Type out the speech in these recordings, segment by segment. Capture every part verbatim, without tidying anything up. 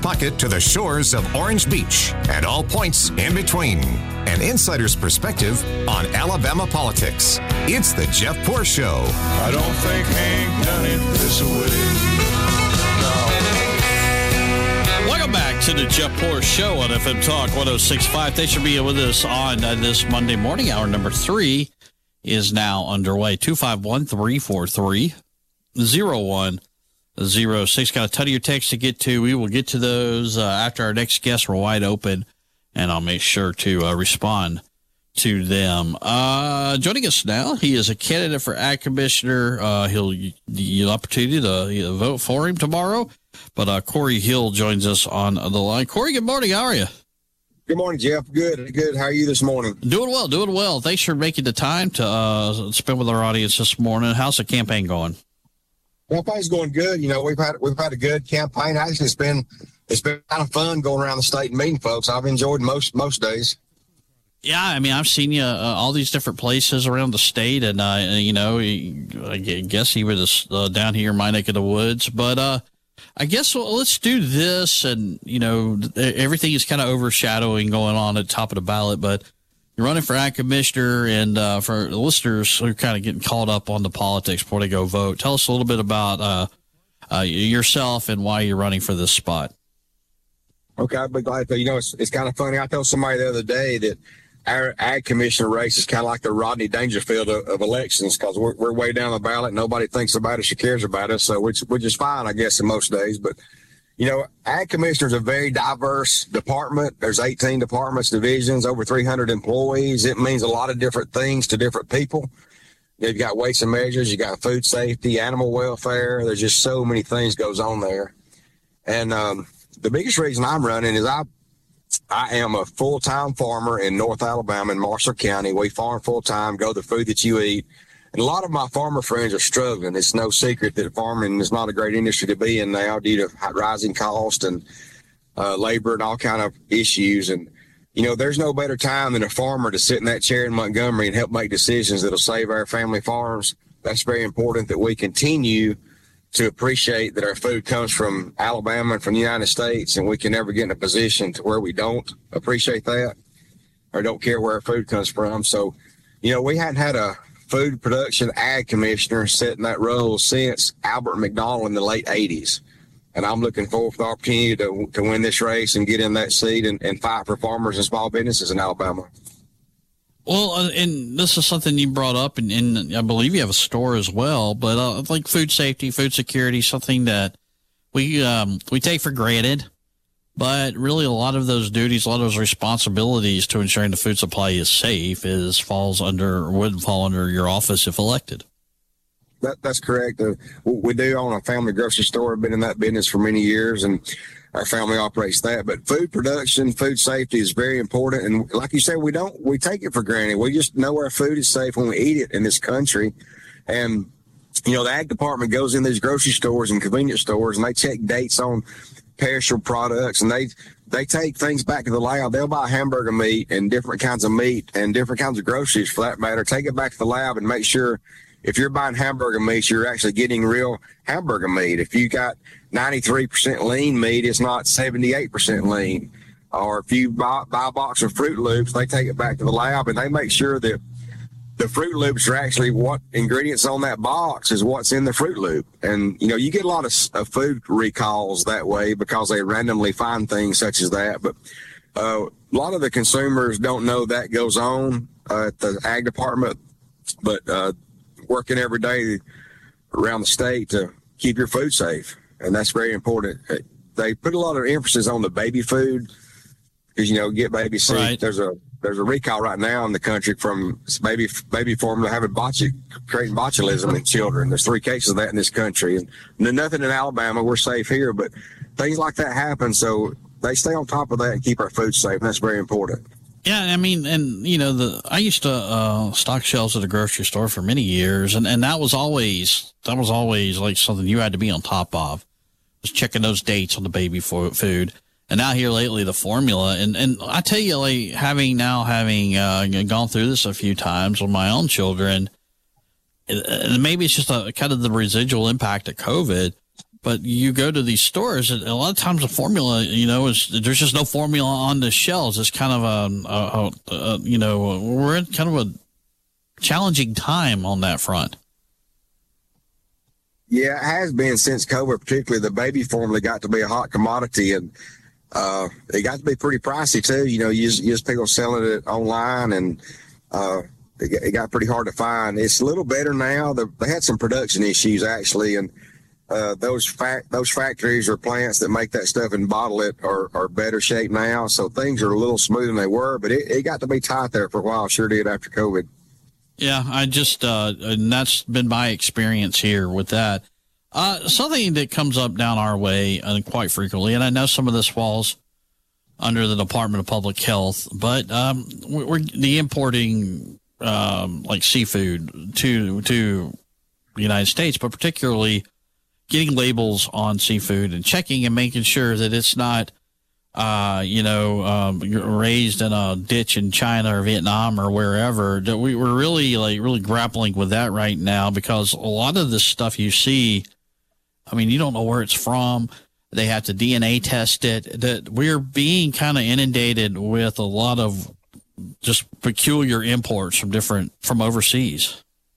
pocket to the shores of Orange Beach and all points in between. An insider's perspective on Alabama politics. It's the Jeff Poor Show. I don't think Hank done it this way. Welcome back to the Jeff Poor Show on F M Talk one oh six point five. Thanks for being with us on uh, this Monday morning. Hour number three is now underway. two five one, three four three, oh one oh six. Got a ton of your texts to get to. We will get to those uh, after our next guests are wide open, and I'll make sure to uh, respond to them. Uh, joining us now, he is a candidate for Ag Commissioner. Uh, he'll the opportunity to uh, vote for him tomorrow. But uh, Corey Hill joins us on the line. Corey, good morning. How are you? Good morning, Jeff. Good, good. How are you this morning? Doing well, doing well. Thanks for making the time to uh, spend with our audience this morning. How's the campaign going? Campaign's going good. You know, we've had we've had a good campaign. Actually, it's been it's been kind of fun going around the state and meeting folks. I've enjoyed most most days. Yeah, I mean, I've seen you uh, all these different places around the state, and uh, you know, I guess even uh, down here in my neck of the woods. But uh, I guess well, let's do this, and you know, everything is kind of overshadowing going on at the top of the ballot. But you're running for Ag Commissioner, and uh, for the listeners who are kind of getting caught up on the politics before they go vote, tell us a little bit about uh, uh, yourself and why you're running for this spot. Okay, I'd be glad to. You know, it's it's kind of funny. I told somebody the other day that our Ag Commissioner race is kind of like the Rodney Dangerfield of, of elections, because we're, we're way down the ballot. Nobody thinks about us or cares about us, so which which is fine, I guess, in most days. But you know, Ag Commissioner is a very diverse department. There's eighteen departments, divisions, over three hundred employees. It means a lot of different things to different people. You've got weights and measures, you got food safety, animal welfare. There's just so many things goes on there. And um, the biggest reason I'm running is I I am a full-time farmer in North Alabama in Marshall County. We farm full-time, grow the food that you eat. And a lot of my farmer friends are struggling. It's no secret that farming is not a great industry to be in now due to rising cost and uh, labor and all kind of issues. And, you know, there's no better time than a farmer to sit in that chair in Montgomery and help make decisions that'll save our family farms. That's very important that we continue to appreciate that our food comes from Alabama and from the United States, and we can never get in a position to where we don't appreciate that or don't care where our food comes from. So, you know, we hadn't had a food production ag commissioner sit in that role since Albert McDonald in the late eighties. And I'm looking forward to the opportunity to, to win this race and get in that seat and, and fight for farmers and small businesses in Alabama. Well, uh, and this is something you brought up, and, and I believe you have a store as well, but uh, like food safety, food security, something that we um, we take for granted, but really a lot of those duties, a lot of those responsibilities to ensuring the food supply is safe is falls under, would fall under your office if elected. That, that's correct. Uh, we do own a family grocery store. I've been in that business for many years, and our family operates that. But food production, food safety is very important. And like you said, we don't, we take it for granted. We just know our food is safe when we eat it in this country. And, you know, the ag department goes in these grocery stores and convenience stores, and they check dates on perishable products, and they, they take things back to the lab. They'll buy hamburger meat and different kinds of meat and different kinds of groceries for that matter, take it back to the lab and make sure if you're buying hamburger meat, you're actually getting real hamburger meat. If you got ninety-three percent lean meat, it's not seventy-eight percent lean. Or if you buy, buy a box of Fruit Loops, they take it back to the lab and they make sure that the Fruit Loops are actually what ingredients on that box is what's in the Fruit Loop. And, you know, you get a lot of, of food recalls that way because they randomly find things such as that. But uh, a lot of the consumers don't know that goes on uh, at the ag department. But, uh, working every day around the state to keep your food safe. And that's very important. They put a lot of emphasis on the baby food because, you know, get baby sick. Right. There's a, there's a recall right now in the country from baby, baby formula having botch, creating botulism in children. There's three cases of that in this country, and nothing in Alabama. We're safe here, but things like that happen. So they stay on top of that and keep our food safe. And that's very important. Yeah, I mean, and, you know, the I used to uh, stock shelves at a grocery store for many years, and, and that was always, that was always like something you had to be on top of, was checking those dates on the baby food. And now here lately, the formula, and, and I tell you, like, having now having uh, gone through this a few times with my own children, and maybe it's just a kind of the residual impact of COVID, But you go to these stores, and a lot of times the formula, you know, is there's just no formula on the shelves. It's kind of a, a, a, a you know, we're in kind of a challenging time on that front. Yeah, it has been since COVID, particularly the baby formula got to be a hot commodity, and uh, it got to be pretty pricey too. You know, you just, you just people selling it online, and uh, it, it got pretty hard to find. It's a little better now. The, they had some production issues actually, and Uh, those fact those factories or plants that make that stuff and bottle it are, are better shape now. So things are a little smoother than they were, but it, it got to be tight there for a while. Sure did after COVID. Yeah, I just, uh, and that's been my experience here with that. Uh, something that comes up down our way uh, quite frequently, and I know some of this falls under the Department of Public Health, but um, we're the importing um, like seafood to to the United States, but particularly getting labels on seafood and checking and making sure that it's not, uh, you know, um, raised in a ditch in China or Vietnam or wherever. That we, we're really like really grappling with that right now, because a lot of this stuff you see, I mean, you don't know where it's from. They have to D N A test it. That we're being kind of inundated with a lot of just peculiar imports from different from overseas.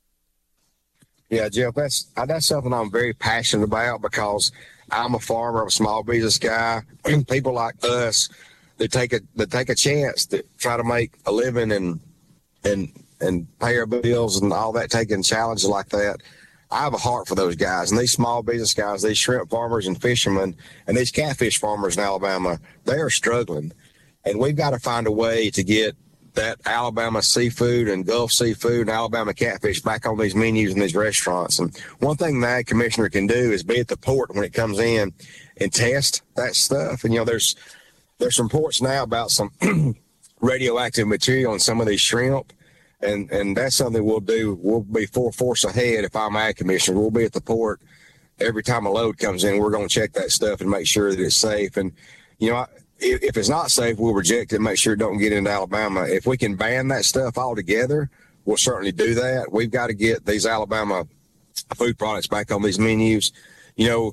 Yeah, Jeff, that's that's something I'm very passionate about, because I'm a farmer, I'm a small business guy. People like us that take a that take a chance to try to make a living and and and pay our bills and all that, taking challenges like that. I have a heart for those guys, and these small business guys, these shrimp farmers and fishermen, and these catfish farmers in Alabama, they are struggling, and we've got to find a way to get that Alabama seafood and Gulf seafood and Alabama catfish back on these menus in these restaurants. And one thing the ag commissioner can do is be at the port when it comes in and test that stuff. And, you know, there's there's some reports now about some radioactive material in some of these shrimp. And and that's something we'll do. We'll be full force ahead if I'm ag commissioner. We'll be at the port every time a load comes in. We're going to check that stuff and make sure that it's safe. And, you know, I, if it's not safe, we'll reject it, make sure it don't get into Alabama. If we can ban that stuff altogether, we'll certainly do that. We've got to get these Alabama food products back on these menus. You know,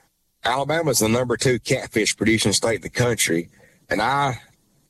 Alabama is the number two catfish producing state in the country, and I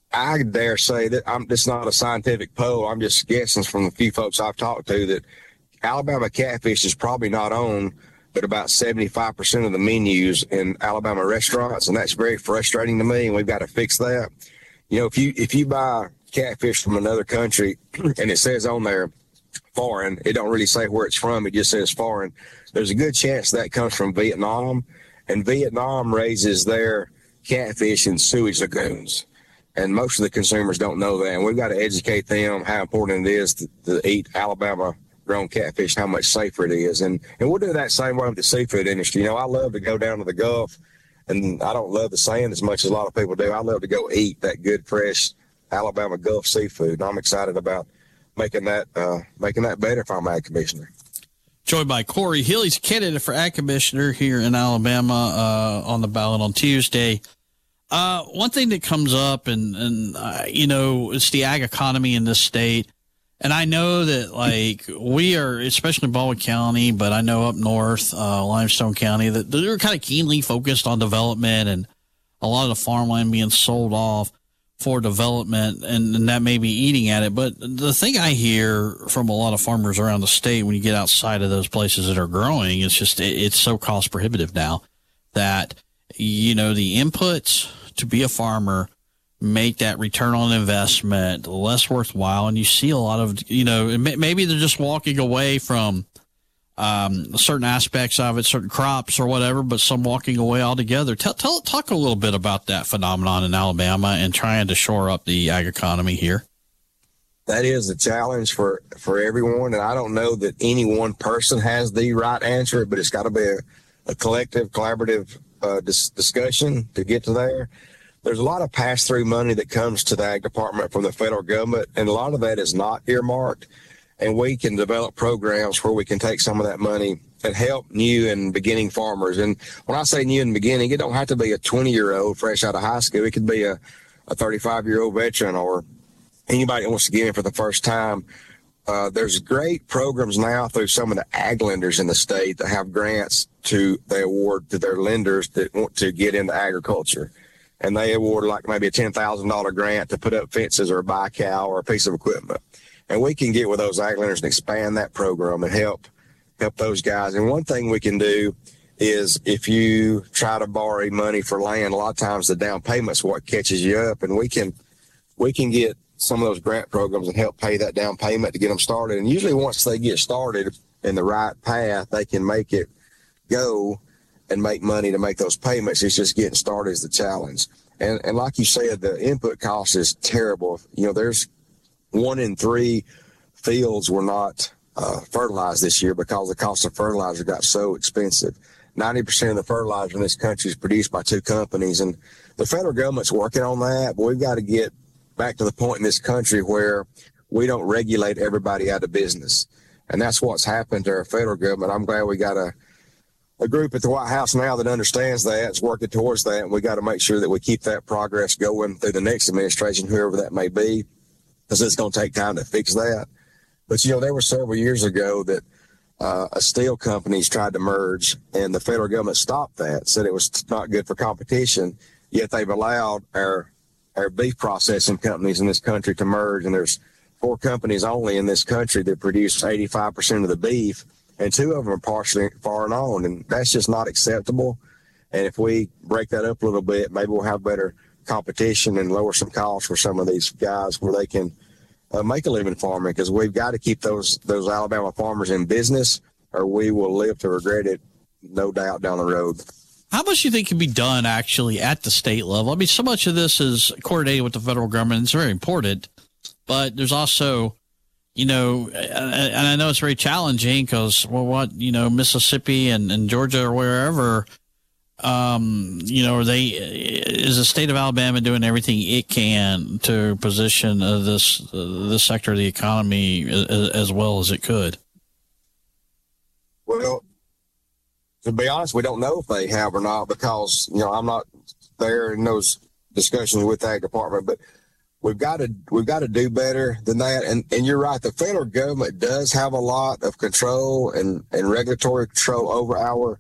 I dare say that I'm this is not a scientific poll. I'm just guessing from the few folks I've talked to that Alabama catfish is probably not on but about seventy-five percent of the menus in Alabama restaurants, and that's very frustrating to me, and we've got to fix that. You know, if you if you buy catfish from another country and it says on there foreign, it don't really say where it's from, it just says foreign, there's a good chance that comes from Vietnam, and Vietnam raises their catfish in sewage lagoons, and most of the consumers don't know that, and we've got to educate them how important it is to, to eat Alabama grown catfish, how much safer it is. And and we'll do that same way with the seafood industry. You know, I love to go down to the Gulf, and I don't love the sand as much as a lot of people do. I love to go eat that good, fresh Alabama Gulf seafood. And I'm excited about making that uh, making that better if I'm ag commissioner. Joined by Corey Hill. He's a candidate for ag commissioner here in Alabama uh, on the ballot on Tuesday. Uh, one thing that comes up, and, and uh, you know, it's the ag economy in this state. And I know that, like, we are, especially in Baldwin County, but I know up north, uh, Limestone County, that they're kind of keenly focused on development and a lot of the farmland being sold off for development, and, and that may be eating at it. But the thing I hear from a lot of farmers around the state when you get outside of those places that are growing, it's just, it, it's so cost prohibitive now that, you know, the inputs to be a farmer make that return on investment less worthwhile. And you see a lot of, you know, maybe they're just walking away from um, certain aspects of it, certain crops or whatever, but some walking away altogether. Tell, tell, talk a little bit about that phenomenon in Alabama and trying to shore up the ag economy here. That is a challenge for, for everyone. And I don't know that any one person has the right answer, but it's got to be a, a collective, collaborative uh, dis- discussion to get to there. There's a lot of pass-through money that comes to the ag department from the federal government, and a lot of that is not earmarked, and we can develop programs where we can take some of that money and help new and beginning farmers. And when I say new and beginning, it don't have to be a twenty-year-old fresh out of high school. It could be a, a thirty-five-year-old veteran or anybody that wants to get in for the first time. Uh, there's great programs now through some of the ag lenders in the state that have grants to they award to their lenders that want to get into agriculture. And they award like maybe a ten thousand dollars grant to put up fences or buy a cow or a piece of equipment. And we can get with those ag lenders and expand that program and help help those guys. And one thing we can do is if you try to borrow money for land, a lot of times the down payment's what catches you up. And we can we can get some of those grant programs and help pay that down payment to get them started. And usually once they get started in the right path, they can make it go and make money to make those payments. It's just getting started is the challenge. And and like you said, the input cost is terrible. You know, there's one in three fields were not uh, fertilized this year because the cost of fertilizer got so expensive. ninety percent of the fertilizer in this country is produced by two companies, and the federal government's working on that, but we've got to get back to the point in this country where we don't regulate everybody out of business. And that's what's happened to our federal government. I'm glad we got a, a group at the White House now that understands that, is working towards that, and we got to make sure that we keep that progress going through the next administration, whoever that may be, because it's going to take time to fix that. But, you know, there were several years ago that uh, a steel companies tried to merge, and the federal government stopped that, said it was not good for competition, yet they've allowed our our beef processing companies in this country to merge, and there's four companies only in this country that produce eighty-five percent of the beef, and two of them are partially foreign owned, and that's just not acceptable. And if we break that up a little bit, maybe we'll have better competition and lower some costs for some of these guys where they can uh, make a living farming, because we've got to keep those those Alabama farmers in business, or we will live to regret it, no doubt, down the road. How much do you think can be done actually at the state level? I mean, so much of this is coordinated with the federal government. It's very important, but there's also, you know, and I know it's very challenging because, well, what, you know, Mississippi and, and Georgia or wherever, um, you know, are they, is the state of Alabama doing everything it can to position uh, this, uh, this sector of the economy as, as well as it could? Well, to be honest, we don't know if they have or not, because, you know, I'm not there in those discussions with the ag department, but we've got to, we've got to do better than that. And, and you're right. The federal government does have a lot of control and, and regulatory control over our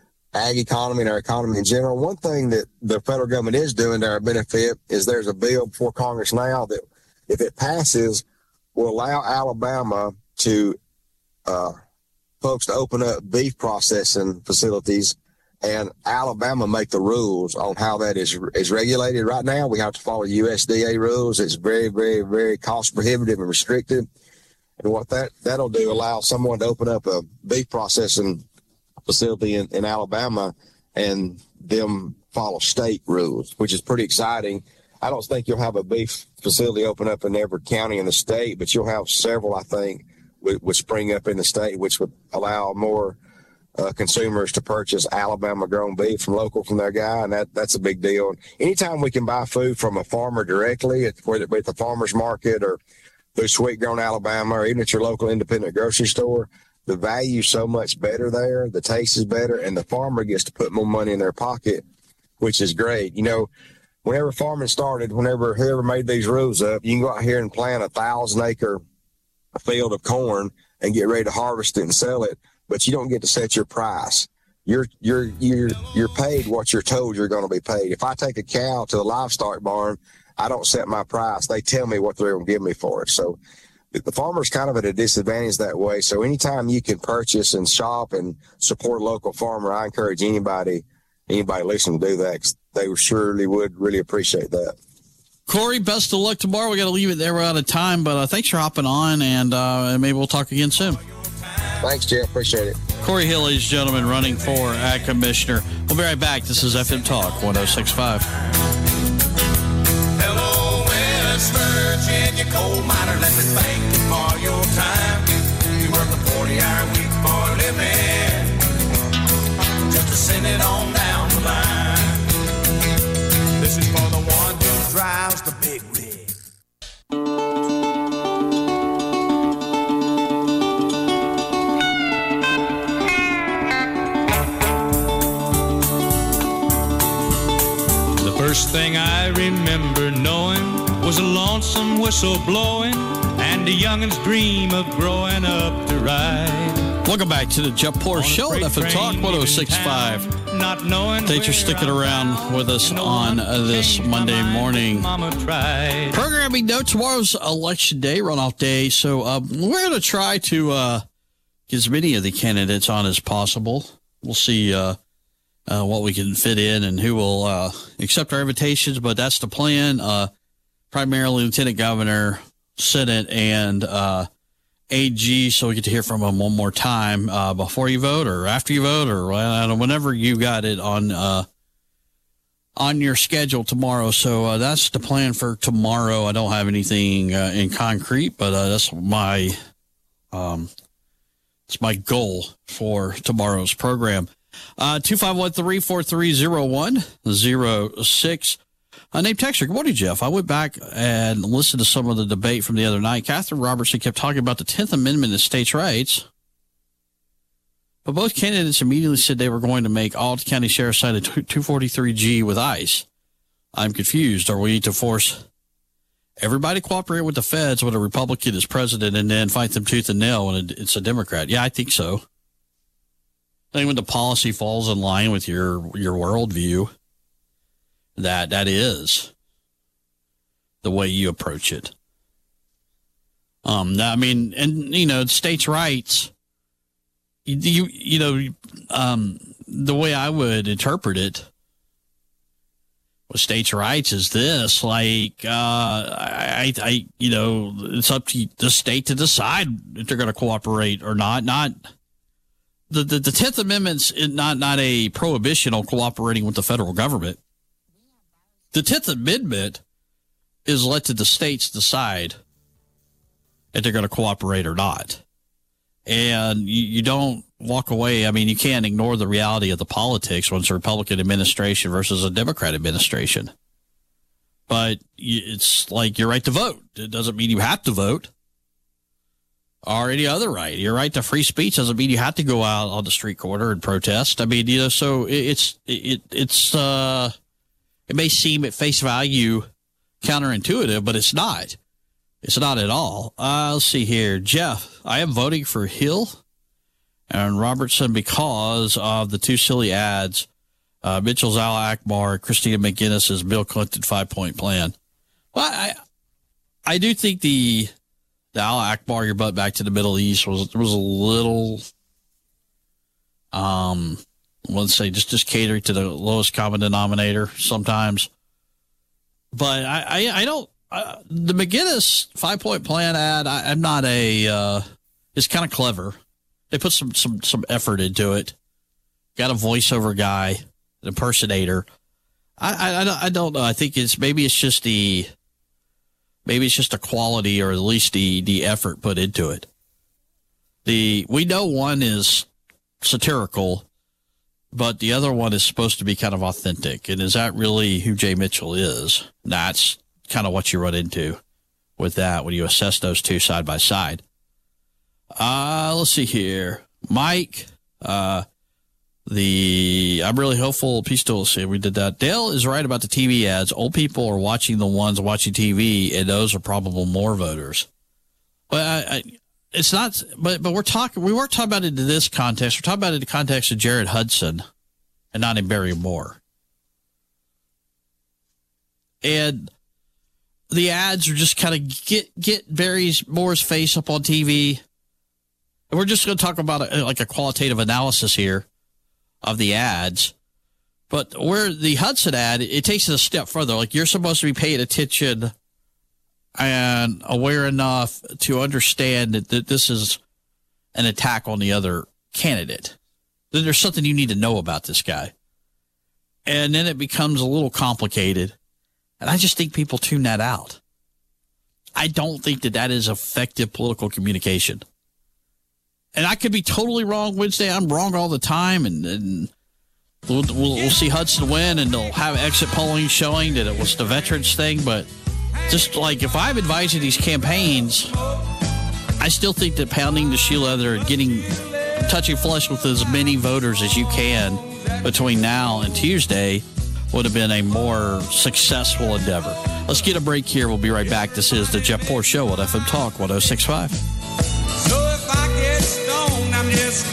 ag economy and our economy in general. One thing that the federal government is doing to our benefit is there's a bill before Congress now that, if it passes, will allow Alabama to, uh, folks to open up beef processing facilities, and Alabama make the rules on how that is is regulated. Right now, we have to follow U S D A rules. It's very, very, very cost prohibitive and restrictive. And what that, that'll do, allow someone to open up a beef processing facility in, in Alabama and them follow state rules, which is pretty exciting. I don't think you'll have a beef facility open up in every county in the state, but you'll have several, I think, would spring up in the state, which would allow more uh, consumers to purchase Alabama-grown beef from local from their guy, and that that's a big deal. Anytime we can buy food from a farmer directly, whether it be at the farmer's market or through Sweet Grown Alabama, or even at your local independent grocery store, the value's so much better there, the taste is better, and the farmer gets to put more money in their pocket, which is great. You know, whenever farming started, whenever whoever made these rules up, you can go out here and plant a thousand-acre a field of corn and get ready to harvest it and sell it, but you don't get to set your price. You're you're you're you're paid what you're told you're going to be paid. If I take a cow to a livestock barn, I don't set my price. They tell me what they're going to give me for it. So the farmer's kind of at a disadvantage that way. So anytime you can purchase and shop and support a local farmer, I encourage anybody anybody listening to do that, 'cause they surely would really appreciate that. Corey, best of luck tomorrow. We got to leave it there. We're out of time, but uh, thanks for hopping on, and uh, maybe we'll talk again soon. Thanks, Jeff. Appreciate it. Corey Hill, ladies and gentlemen, running for Ag Commissioner. We'll be right back. This is F M Talk one oh six point five. Hello, West Virginia coal miner. Let me thank you for your time. You work a forty-hour week for a living, just to send it on down the line. This is for the one who drives the big rig. The first thing I remember knowing was a lonesome whistle blowing and a youngin's dream of growing up to ride. Welcome back to the Jeff Poor Show at F M Talk one oh six point five. Not knowing Thanks for sticking around with us on uh, this Monday morning. Programming note, tomorrow's election day, runoff day. So uh, we're going to try to uh, get as many of the candidates on as possible. We'll see uh, uh, what we can fit in and who will uh, accept our invitations, but that's the plan. Uh, primarily Lieutenant Governor, Senate, and uh, A G, so we get to hear from them one more time uh, before you vote or after you vote or uh, whenever you got it on uh, on your schedule tomorrow. So uh, that's the plan for tomorrow. I don't have anything uh, in concrete, but uh, that's my um, it's my goal for tomorrow's program. Uh, two five one, three four three, zero one zero six. Uh, name texter. Good morning, Jeff. I went back and listened to some of the debate from the other night. Catherine Robertson kept talking about the tenth Amendment and states' rights, but both candidates immediately said they were going to make all county sheriffs sign a two forty-three G with ICE. I'm confused. Are we need to force everybody to cooperate with the feds when a Republican is president and then fight them tooth and nail when it's a Democrat? Yeah, I think so. I think when the policy falls in line with your, your worldview, that that is the way you approach it. Um, I mean, and, you know, states' rights, you, you, you know, um, the way I would interpret it with states' rights is this, like, uh, I, I, you know, it's up to the state to decide if they're going to cooperate or not. Not the, the, the tenth Amendment's not, not a prohibition on cooperating with the federal government. The tenth Amendment is let to the states decide if they're going to cooperate or not. And you, you don't walk away. I mean, you can't ignore the reality of the politics when it's a Republican administration versus a Democrat administration. But it's like your right to vote. It doesn't mean you have to vote. Or any other right. Your right to free speech doesn't mean you have to go out on the street corner and protest. I mean, you know, so it's, it, it's, uh, it may seem at face value counterintuitive, but it's not. It's not at all. Uh, let's see here. Jeff, I am voting for Hill and Robertson because of the two silly ads. Uh, Mitchell's Al Akbar, Christina McGinnis's Bill Clinton five-point plan. Well, I I do think the, the Al Akbar, your butt back to the Middle East, was, was a little... um. Let's say just, just catering to the lowest common denominator sometimes. But I, I, I don't, uh, the McGinnis five-point plan ad, I, I'm not a, uh, it's kind of clever. They put some, some, some effort into it. Got a voiceover guy, an impersonator. I, I, I don't know. I think it's, maybe it's just the, maybe it's just the quality or at least the, the effort put into it. The, we know one is satirical, but the other one is supposed to be kind of authentic. And is that really who Jay Mitchell is? That's kind of what you run into with that when you assess those two side by side. Uh, let's see here. Mike, uh, the, I'm really hopeful. Peace to see we did that. Dale is right about the T V ads. Old people are watching the ones watching T V, and those are probably more voters. But I, I It's not, but but we're talking. We weren't talking about it in this context. We're talking about it in the context of Jared Hudson, and not in Barry Moore. And the ads are just kind of get get Barry Moore's face up on T V. And we're just going to talk about a, like a qualitative analysis here of the ads. But where the Hudson ad, it takes it a step further. Like you're supposed to be paying attention and aware enough to understand that, that this is an attack on the other candidate. That there's something you need to know about this guy. And then it becomes a little complicated. And I just think people tune that out. I don't think that that is effective political communication. And I could be totally wrong Wednesday. I'm wrong all the time. And, and we'll, we'll, we'll see Hudson win, and they'll have exit polling showing that it was the veterans thing. But just like if I'm advising these campaigns, I still think that pounding the shoe leather and getting touching flesh with as many voters as you can between now and Tuesday would have been a more successful endeavor. Let's get a break here. We'll be right back. This is the Jeff Poor Show on F M Talk one oh six point five. So if I get stoned, I'm just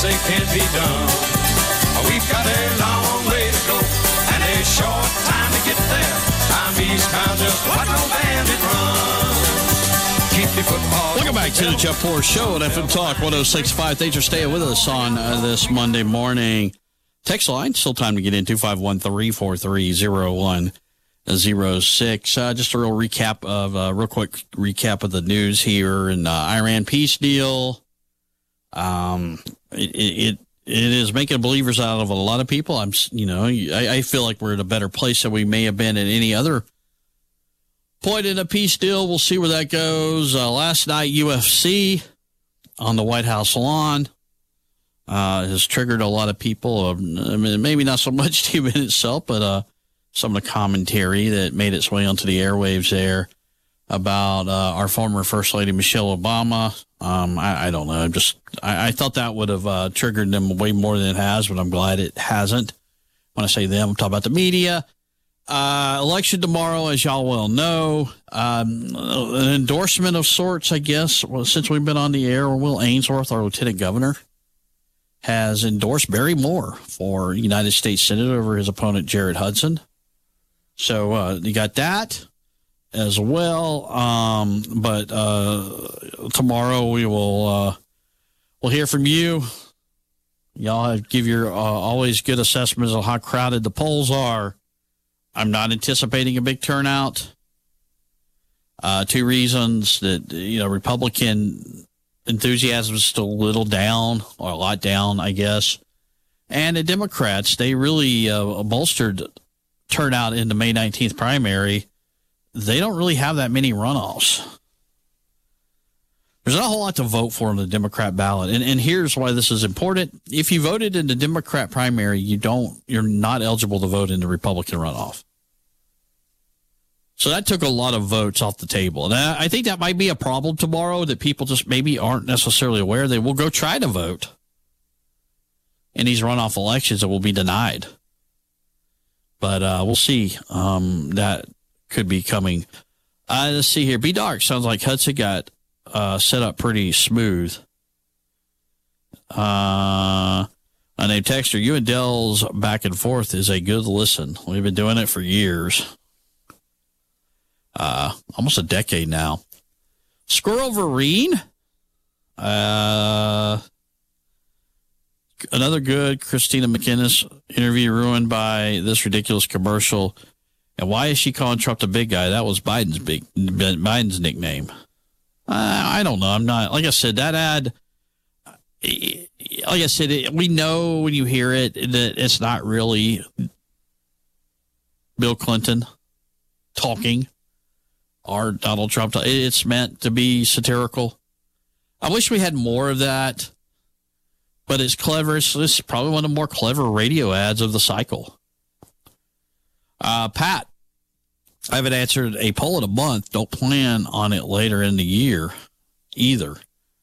say can't be done. We've got a long way to go and a short time to get there. I'm eastbound, just watch no bandit run. Keep the football. Welcome back to the Jeff Poor Show at F M Talk one oh six point five. Thanks for staying with us on uh, this Monday morning. Text line, still time to get in, two five one, three four three, zero one zero six. Uh, just a real recap of, uh, real quick recap of the news here and uh, Iran peace deal. Um, it, it, it is making believers out of a lot of people. I'm, you know, I, I feel like we're in a better place than we may have been at any other point in a peace deal. We'll see where that goes. Uh, last night, U F C on the White House lawn. Uh, has triggered a lot of people. Uh, I mean, maybe not so much the event itself, but uh, some of the commentary that made its way onto the airwaves there about uh, our former First Lady Michelle Obama. Um, I, I don't know. I'm just I, I thought that would have uh, triggered them way more than it has, but I'm glad it hasn't. When I say them, I'm talking about the media. Uh, election tomorrow, as y'all well know. Um, an endorsement of sorts, I guess. Well, since we've been on the air, Will Ainsworth, our lieutenant governor, has endorsed Barry Moore for United States Senate over his opponent, Jared Hudson. So uh, you got that as well. Um, but uh, tomorrow we will uh, we'll hear from you. Y'all give your uh, always good assessments of how crowded the polls are. I'm not anticipating a big turnout. Uh, two reasons that, you know, Republican enthusiasm is still a little down, or a lot down, I guess. And the Democrats, they really uh, bolstered turnout in the May nineteenth primary. They don't really have that many runoffs. There's not a whole lot to vote for on the Democrat ballot. And, and here's why this is important. If you voted in the Democrat primary, you don't, you're not eligible to vote in the Republican runoff. So that took a lot of votes off the table. And I think that might be a problem tomorrow, that people just maybe aren't necessarily aware. They will go try to vote in these runoff elections that will be denied. But uh, we'll see. Um, that could be coming. Uh, let's see here. B-Dark sounds like Hudson got uh, set up pretty smooth. Uh, a named Texter, you and Dell's back and forth is a good listen. We've been doing it for years. Uh, almost a decade now. Squirrel Vereen. Uh, another good Christina McInnes interview ruined by this ridiculous commercial. And why is she calling Trump the big guy? That was Biden's big, Biden's nickname. Uh, I don't know. I'm not, like I said, that ad, like I said, it, we know when you hear it that it's not really Bill Clinton talking or Donald Trump. It's meant to be satirical. I wish we had more of that, but it's clever. It's, it's probably one of the more clever radio ads of the cycle. Uh, Pat, I haven't answered a poll in a month. Don't plan on it later in the year either.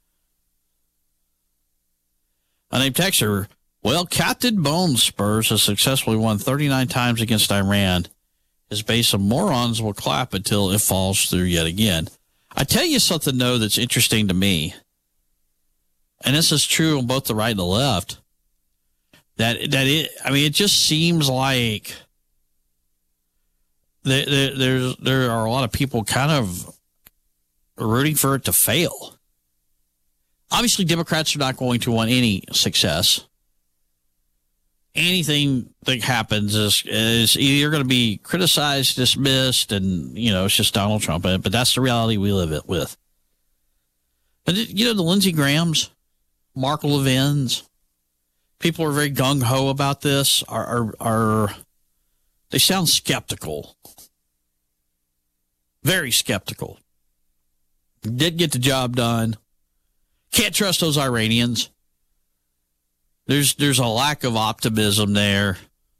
I named Texter. Well, Captain Bones Spurs has successfully won thirty-nine times against Iran. His base of morons will clap until it falls through yet again. I tell you something, though, that's interesting to me, and this is true on both the right and the left, that, that it, I mean, it just seems like there, there, there's, there are a lot of people kind of rooting for it to fail. Obviously, Democrats are not going to want any success. Anything that happens is is either going to be criticized, dismissed, and, you know, it's just Donald Trump. But that's the reality we live it with. But, you know, the Lindsey Grahams, Mark Levins, people are very gung-ho about this, are, are, are they sound skeptical. Very skeptical. Did get the job done. Can't trust those Iranians. There's there's a lack of optimism there.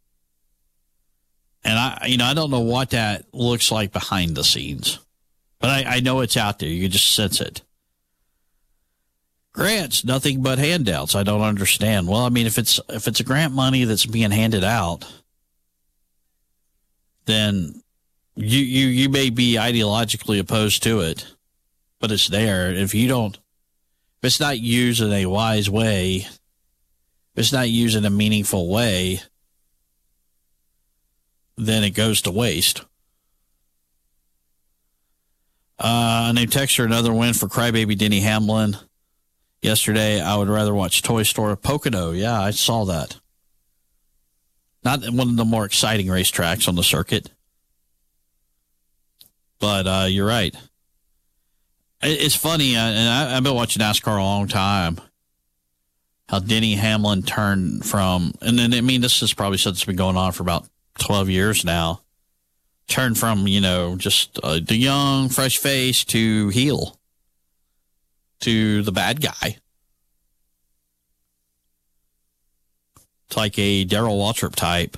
And I you know, I don't know what that looks like behind the scenes. But I, I know it's out there. You can just sense it. Grants, nothing but handouts. I don't understand. Well, I mean, if it's if it's a grant money that's being handed out, then you you, you may be ideologically opposed to it, but it's there. If you don't, if it's not used in a wise way, it's not used in a meaningful way, then it goes to waste. Uh, named Texture, another win for crybaby Denny Hamlin. Yesterday, I would rather watch Toy Story Pocono. Yeah, I saw that. Not one of the more exciting racetracks on the circuit. But uh, you're right. It's funny, uh, and I, I've been watching NASCAR a long time, how Denny Hamlin turned from, and then, I mean, this is probably something that's been going on for about twelve years now, turned from, you know, just uh, the young, fresh face to heel, to the bad guy. It's like a Darrell Waltrip type.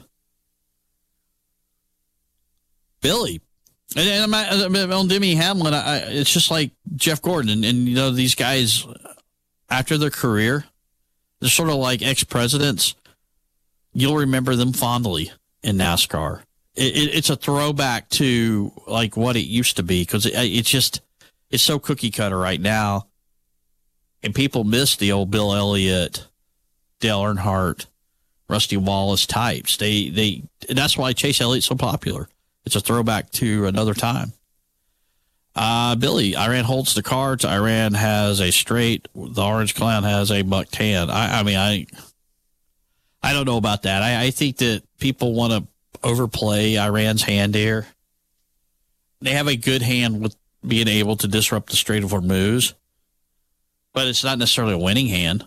Billy. And, and I'm, I'm on Denny Hamlin. I, it's just like Jeff Gordon. And, and, you know, these guys, after their career, they're sort of like ex-presidents. You'll remember them fondly in NASCAR. It, it, it's a throwback to, like, what it used to be. Because it, it's just, it's so cookie cutter right now. And people miss the old Bill Elliott, Dale Earnhardt, Rusty Wallace types. They, they, and that's why Chase Elliott's so popular. It's a throwback to another time. Uh, Billy, Iran holds the cards. Iran has a straight. The Orange Clown has a buck tan. I, I mean, I, I don't know about that. I, I think that people want to overplay Iran's hand here. They have a good hand with being able to disrupt the Strait of Hormuz, but it's not necessarily a winning hand.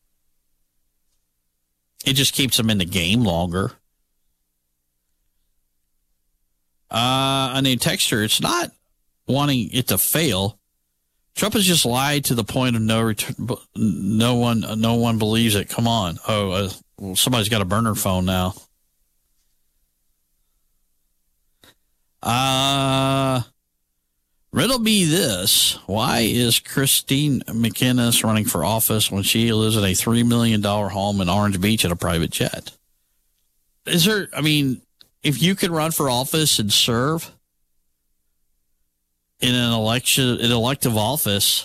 It just keeps them in the game longer. Uh, I mean, Texture, it's not wanting it to fail. Trump has just lied to the point of no return. No one, no one believes it. Come on. Oh, uh, well, somebody's got a burner phone now. Uh, riddle me this. Why is Christine McInnes running for office when she lives in a three million dollars home in Orange Beach in a private jet? Is there, I mean, if you can run for office and serve in an election, an elective office,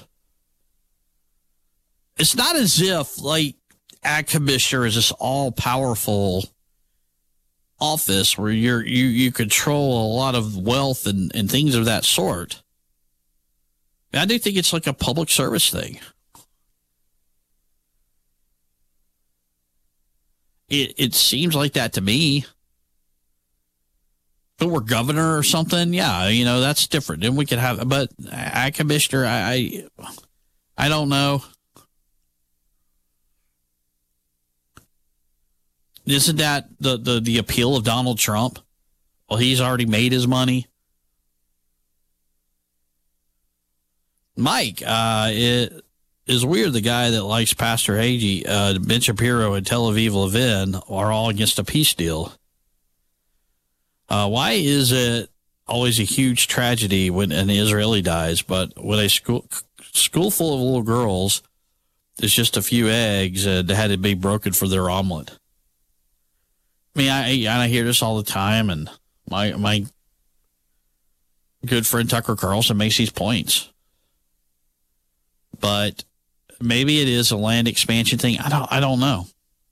it's not as if, like, ag commissioner is this all-powerful office where you're you you control a lot of wealth and, and things of that sort. I do think it's like a public service thing. It it seems like that to me. If it were governor or something, yeah, you know, that's different. Then we could have, but ag commissioner, I, I, I don't know. Isn't that the, the, the appeal of Donald Trump? Well, he's already made his money. Mike, uh, it is weird. The guy that likes Pastor Hagee, uh, Ben Shapiro, and Tel Aviv Levin are all against a peace deal. Uh, why is it always a huge tragedy when an Israeli dies, but when a school school full of little girls, there's just a few eggs and had to be broken for their omelet? I mean, I I hear this all the time, and my my good friend Tucker Carlson makes these points. But maybe it is a land expansion thing. I don't I don't know.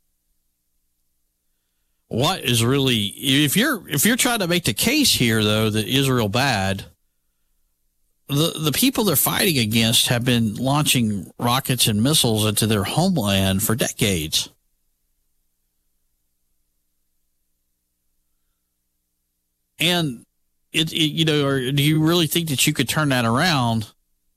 What is really, if you're if you're trying to make the case here, though, that Israel bad, the the people they're fighting against have been launching rockets and missiles into their homeland for decades. And it, it you know, or do you really think that you could turn that around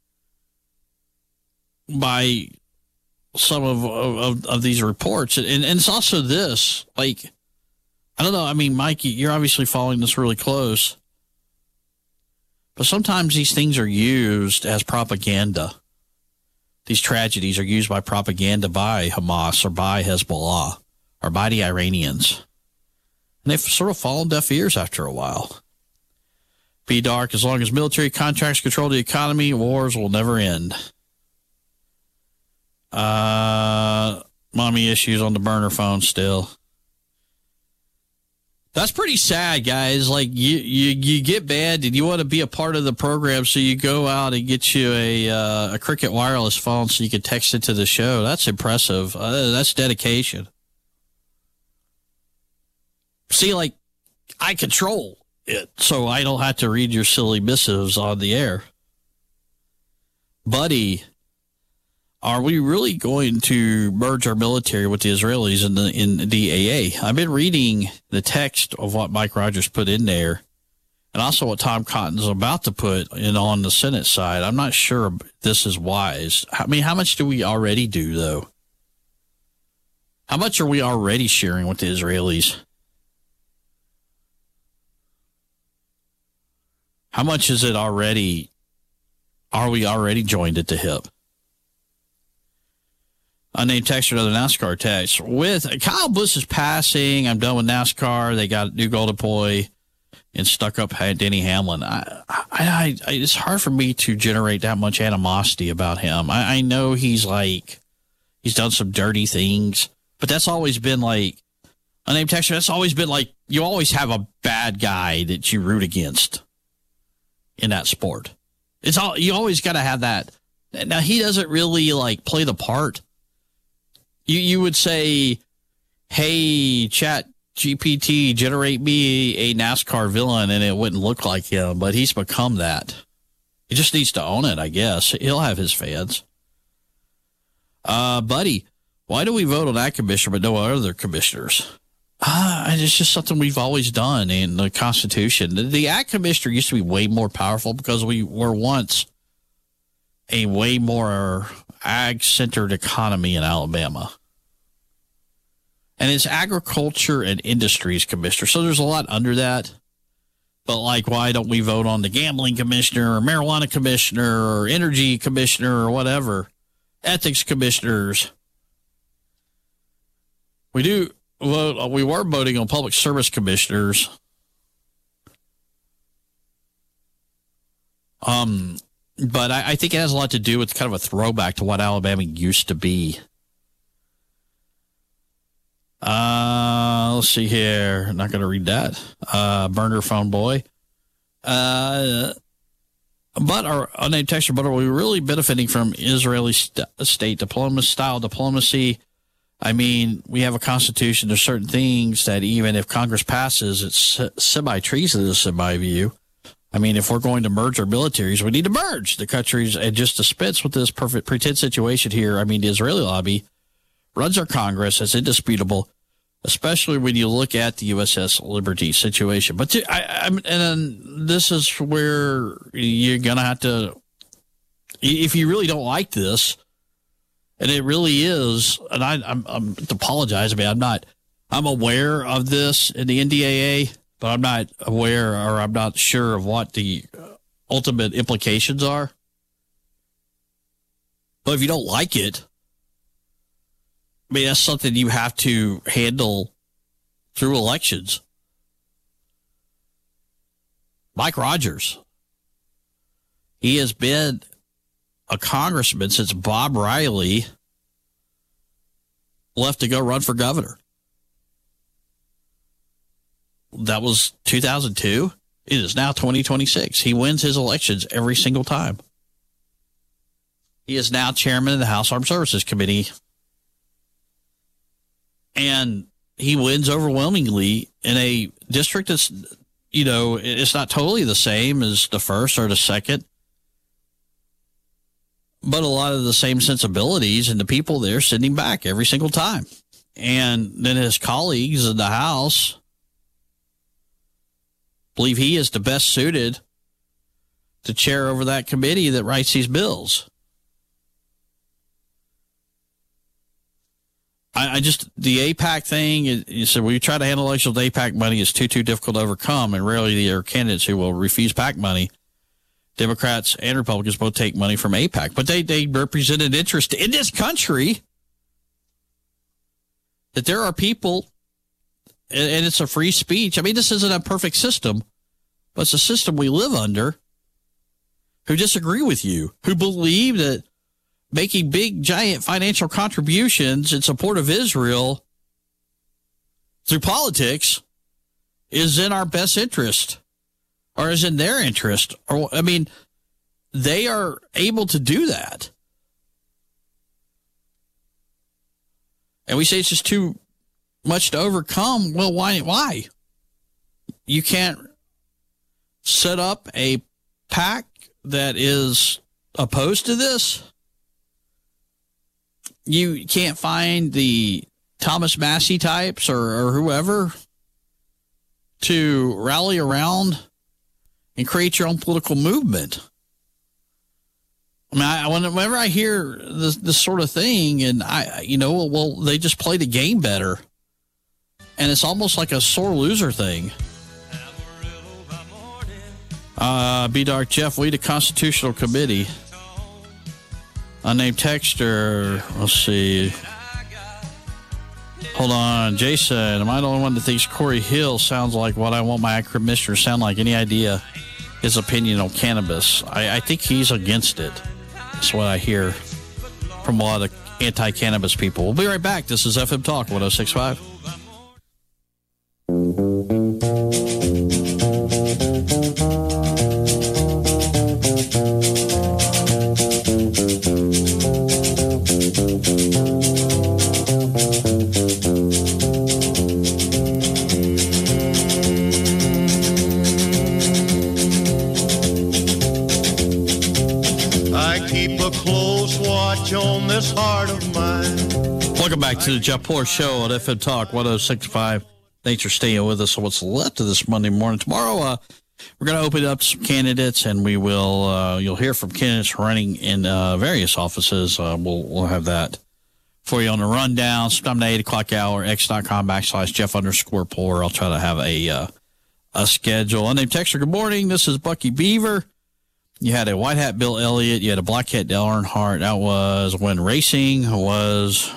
by some of of, of these reports? And, and it's also this, like, I don't know. I mean, Mikey, you're obviously following this really close. But sometimes these things are used as propaganda. These tragedies are used by propaganda by Hamas or by Hezbollah or by the Iranians. And they've sort of fallen deaf ears after a while. Be dark, as long as military contracts control the economy, wars will never end. Uh, mommy issues on the burner phone still. That's pretty sad, guys. Like, you, you, you get bad and you want to be a part of the program, so you go out and get you a uh, a Cricket wireless phone so you can text it to the show. That's impressive. Uh, that's dedication. See, like, I control it, so I don't have to read your silly missives on the air. Buddy, are we really going to merge our military with the Israelis in the in the D A A? I've been reading the text of what Mike Rogers put in there, and also what Tom Cotton's about to put in on the Senate side. I'm not sure this is wise. I mean, how much do we already do, though? How much are we already sharing with the Israelis? How much is it already? Are we already joined at the hip? Unnamed texter, another NASCAR text. With Kyle Busch's passing, I'm done with NASCAR. They got a new golden boy and stuck up Denny Hamlin. I, I, I, it's hard for me to generate that much animosity about him. I, I know he's like, he's done some dirty things, but that's always been like, unnamed texter, that's always been like, you always have a bad guy that you root against in that sport. It's all, you always got to have that. Now, he doesn't really like play the part. You you would say, hey, Chat G P T, generate me a NASCAR villain, and it wouldn't look like him, but he's become that. He just needs to own it, I guess. He'll have his fans. Uh, buddy, why do we vote on that commissioner but no other commissioners? Ah, it's just something we've always done in the Constitution. The, the ag commissioner used to be way more powerful because we were once a way more ag-centered economy in Alabama. And it's agriculture and industries commissioner. So there's a lot under that. But like, why don't we vote on the gambling commissioner or marijuana commissioner or energy commissioner or whatever? Ethics commissioners. We do. Well, we were voting on public service commissioners. Um, but I, I think it has a lot to do with kind of a throwback to what Alabama used to be. Uh, let's see here. I'm not going to read that. Uh, burner phone boy. Uh, but our unnamed texture, but are we really benefiting from Israeli st- state diplomacy, style diplomacy? I mean, we have a constitution. There's certain things that even if Congress passes, it's semi-treasonous in my view. I mean, if we're going to merge our militaries, we need to merge the countries and just dispense with this perfect pretend situation here. I mean, the Israeli lobby runs our Congress. It's indisputable, especially when you look at the U S S Liberty situation. But to, I, I, and then this is where you're going to have to, if you really don't like this, and it really is, and I, I'm, I'm to apologize. I mean, I'm not, I'm aware of this in the N D A A, but I'm not aware or I'm not sure of what the ultimate implications are. But if you don't like it, I mean, that's something you have to handle through elections. Mike Rogers, he has been a congressman since Bob Riley left to go run for governor. That was two thousand two. It is now twenty twenty-six. He wins his elections every single time. He is now chairman of the House Armed Services Committee. And he wins overwhelmingly in a district that's, you know, it's not totally the same as the first or the second, but a lot of the same sensibilities, and the people there send him back every single time. And then his colleagues in the House believe he is the best suited to chair over that committee that writes these bills. I, I just, the AIPAC thing, you said, we try to handle elections with AIPAC money is too, too difficult to overcome, and rarely there are candidates who will refuse PAC money. Democrats and Republicans both take money from AIPAC, but they, they represent an interest in this country that there are people, and it's a free speech. I mean, this isn't a perfect system, but it's a system we live under, who disagree with you, who believe that making big, giant financial contributions in support of Israel through politics is in our best interest. Or is in their interest. Or, I mean, they are able to do that. And we say it's just too much to overcome. Well, why? Why? you can't set up a PAC that is opposed to this. You can't find the Thomas Massey types or, or whoever to rally around and create your own political movement. I mean, I, whenever I hear this, this sort of thing, and I, you know, well, they just play the game better, and it's almost like a sore loser thing. Uh, B Dark Jeff, we the Constitutional Committee. Unnamed texter. Let's see. Hold on, Jason. Am I the only one that thinks Corey Hill sounds like what I want my commissioner to sound like? Any idea his opinion on cannabis? I, I think he's against it. That's what I hear from a lot of anti-cannabis people. We'll be right back. This is F M Talk one oh six point five. On this heart of mine. Welcome back to the Jeff Poor Show on F M Talk one oh six point five. Thanks for staying with us on what's left of this Monday morning. Tomorrow, uh, we're going to open up some candidates, and we will. Uh, you'll hear from candidates running in uh, various offices. Uh, we'll we'll have that for you on the rundown. Sometime at eight o'clock hour. X.com backslash Jeff underscore Poor. I'll try to have a uh, a schedule. Unnamed texter. Good morning. This is Bucky Beaver. You had a white hat Bill Elliott. You had a black hat Dale Earnhardt. That was when racing was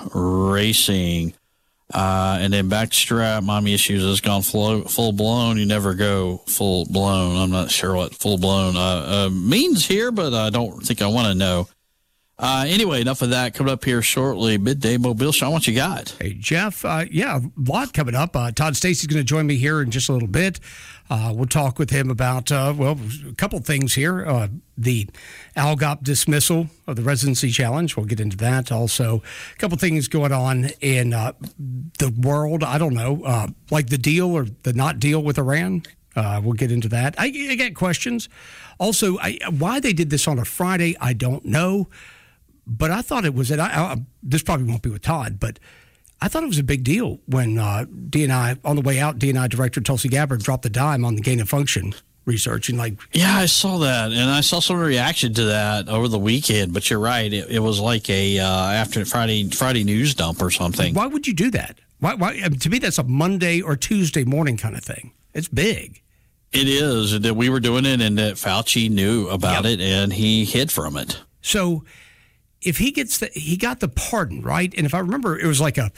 racing. Uh, and then backstrap, mommy issues has gone full, full blown. You never go full blown. I'm not sure what full blown uh, uh, means here, but I don't think I want to know. Uh, anyway, enough of that. Coming up here shortly, Midday Mobile Show. What you got? Hey, Jeff. Uh, yeah, a lot coming up. Uh, Todd Stacey's going to join me here in just a little bit. Uh, we'll talk with him about, uh, well, a couple things here. Uh, the Algop dismissal of the residency challenge. We'll get into that. Also, a couple things going on in uh, the world. I don't know, uh, like the deal or the not deal with Iran. Uh, we'll get into that. I, I get questions. Also, I, why they did this on a Friday, I don't know. But I thought it was, and I, I, this probably won't be with Todd, but I thought it was a big deal when uh, D and I, on the way out, D and I Director Tulsi Gabbard dropped the dime on the gain of function research. And like, yeah, I saw that, and I saw some reaction to that over the weekend. But you're right; it, it was like a uh, after Friday Friday news dump or something. Why would you do that? Why? Why? To me, that's a Monday or Tuesday morning kind of thing. It's big. It is that we were doing it, and that Fauci knew about Yep. it, and he hid from it. So, if he gets the, he got the pardon, right? And if I remember, it was like a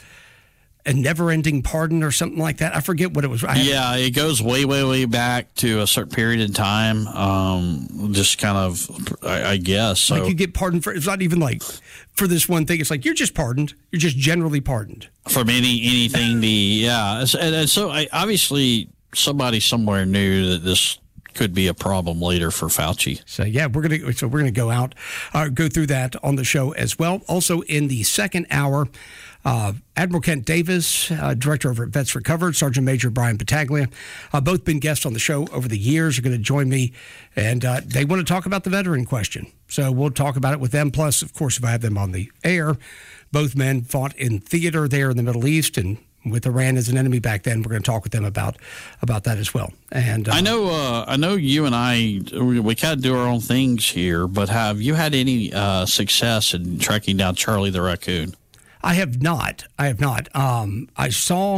a never-ending pardon or something like that. I forget what it was. I Yeah, it goes way, way, way back to a certain period in time. Um, just kind of, I, I guess. So. Like you get pardoned for, it's not even like for this one thing. It's like you're just pardoned. You're just generally pardoned. From any anything, the, yeah. And, and so I, obviously somebody somewhere knew that this could be a problem later for Fauci. So yeah, we're gonna so we're gonna go out, uh, go through that on the show as well. Also in the second hour, uh, Admiral Kent Davis, uh, director over at Vets Recovered, Sergeant Major Brian Battaglia, uh, both been guests on the show over the years, are going to join me, and uh, they want to talk about the veteran question. So we'll talk about it with them. Plus, of course, if I have them on the air, both men fought in theater there in the Middle East, and with Iran as an enemy back then, we're going to talk with them about about that as well. And uh, I know, uh, I know you and I, we, we kind of do our own things here. But have you had any uh, success in tracking down Charlie the raccoon? I have not. I have not. Um, I saw.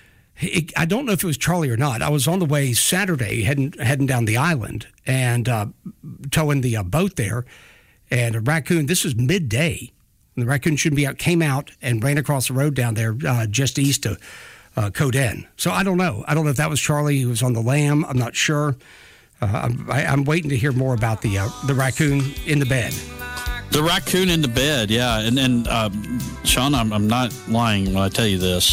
It, I don't know if it was Charlie or not. I was on the way Saturday heading heading down the island and uh, towing the uh, boat there, and a raccoon. This was midday. The raccoon shouldn't be out, came out and ran across the road down there uh, just east of uh, Coden. So I don't know. I don't know if that was Charlie who was on the lam. I'm not sure. Uh, I'm, I, I'm waiting to hear more about the uh, the raccoon in the bed. The raccoon in the bed, yeah. And, and uh, Sean, I'm, I'm not lying when I tell you this.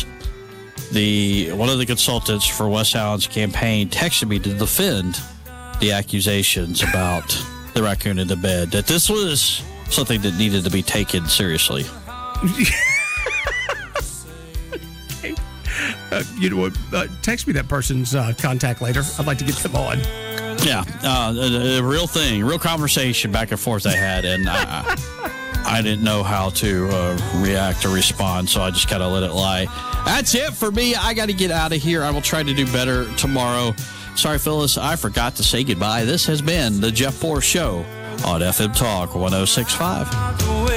The one of the consultants for Wes Allen's campaign texted me to defend the accusations about the raccoon in the bed, that this was something that needed to be taken seriously. uh, uh, you know what? Uh, text me that person's uh, contact later. I'd like to get them on. Yeah, uh, a, a real thing, real conversation back and forth they had, and I, I didn't know how to uh, react or respond, so I just kind of let it lie. That's it for me. I got to get out of here. I will try to do better tomorrow. Sorry, Phyllis, I forgot to say goodbye. This has been the Jeff Poor Show on F M Talk one oh six point five.